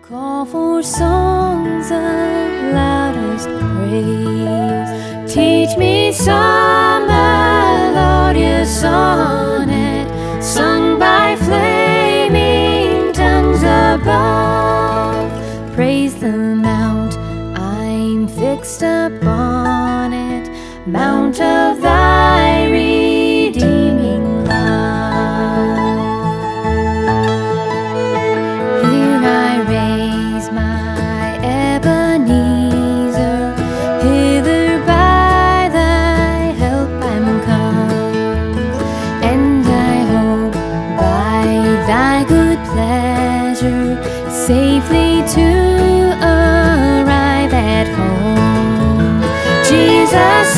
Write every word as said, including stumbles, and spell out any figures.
Call for songs of loudest praise. Teach me some melodious sonnet sung by flaming tongues above. Praise the mount, I'm fixed upon it, mount of thy redeeming love. Here I raise my Ebenezer, hither by thy help I'm come, and I hope by thy good pleasure safely to arrive at home. Jesus,